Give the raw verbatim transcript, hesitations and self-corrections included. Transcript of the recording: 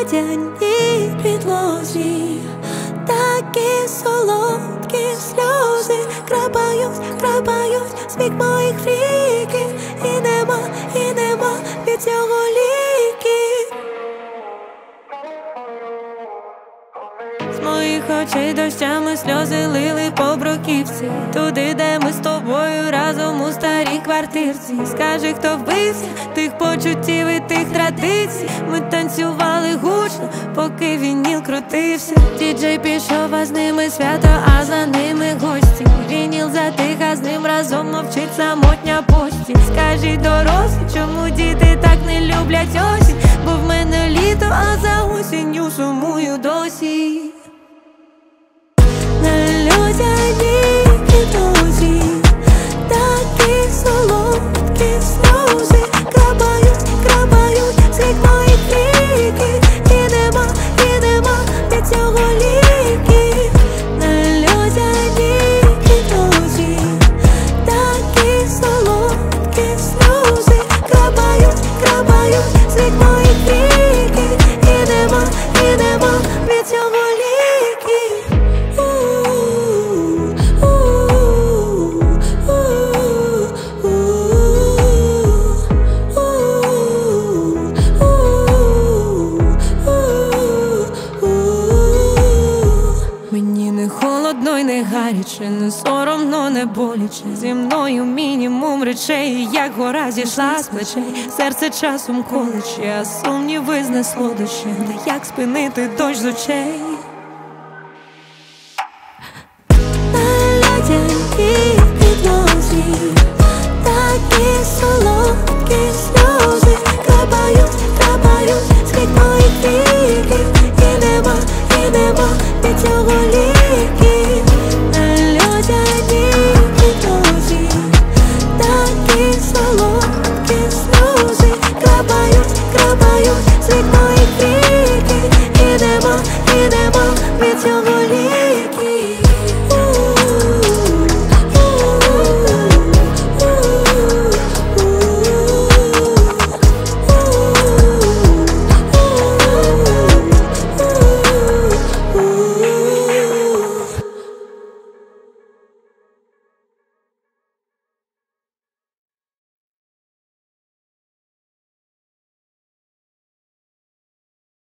ледяній підлозі, такі солодкі сльози крапають, крапають з вік моїх фріків, і нема, і нема від цього ліків. З моїх очей дощами сльози лили по бруківці, туди, де ми з тобою разом у старій квартирці. Скажи, хто вбився тих почуттів і тих традицій. Ми танцювали гучно, поки вініл крутився. Діджей пішов, а з ними свято, а за ними гості. Вініл затих, а з ним разом мовчить самотня постіль. Скажіть, дорослі, чому діти так не люблять осінь? Бо в мене літо, а за осінню сумую досі. На людяній підлозі такі солодкі сльози крапають, крапають з вік моїх фріків, і нема, і нема від цього ліків. На людяній підлозі такі солодкі сльози крапають, крапають з вік моїх фріків, і нема, і нема від цього ліків. Мені не холодно й не гаряче, не соромно, не боляче. Зі мною мінімум речей, як гора зійшла з плечей. Серце часом колече, а сумніви знесло душі. Та як спинити дощ з очей?